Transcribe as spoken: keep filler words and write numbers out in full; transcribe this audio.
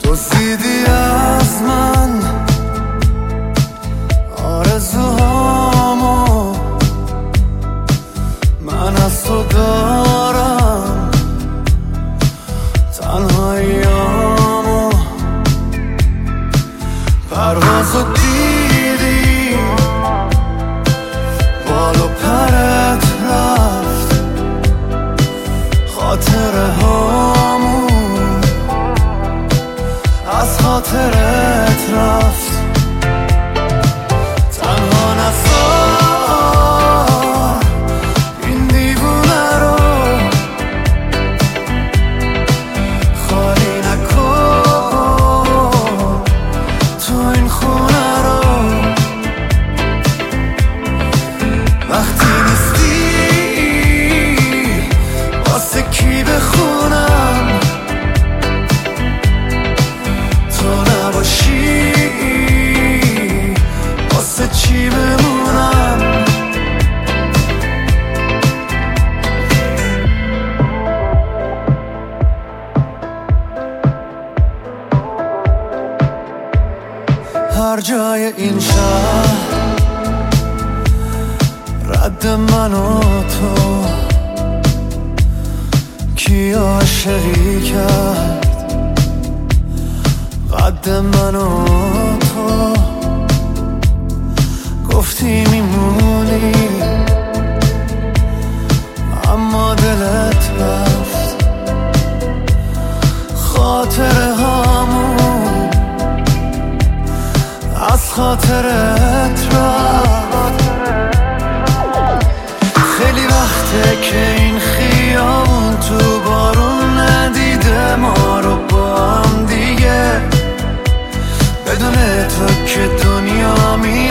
دزدیدی از من آرزوهامو، من از تو دارم تنهاییامو. پروازو دیدی بال و پرت رفت، خاطره هامون از خاطرت رفت. تنها نذار این دیوونه رو، خالی نکن تو این خونه رو. وقتی نیستی واسه کی بخونم، تو نباشی واسه چی بمونم. هر جای این شهر رد من و تو، کی عاشقی کرد قد من و تو. گفتی میمونی اما دلت رفت، خاطره هامون از خاطرت رفت. خیلی وقته که این خیابون تو بارون ندیده ما رو با هم دیگه، بدون تو که دنیا می